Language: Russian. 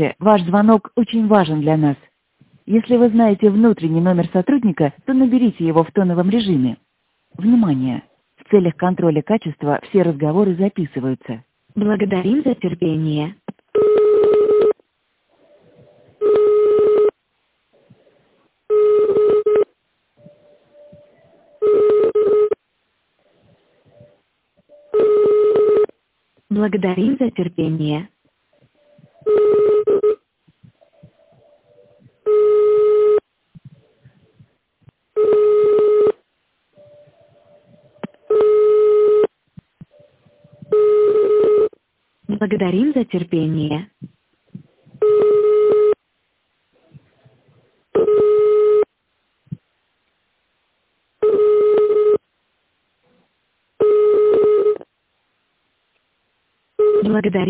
Здравствуйте, ваш звонок очень важен для нас. Если вы знаете внутренний номер сотрудника, то наберите его в тоновом режиме. Внимание! В целях контроля качества все разговоры записываются. Благодарим за терпение. Благодарим за терпение. Благодарим за терпение. Благодарим.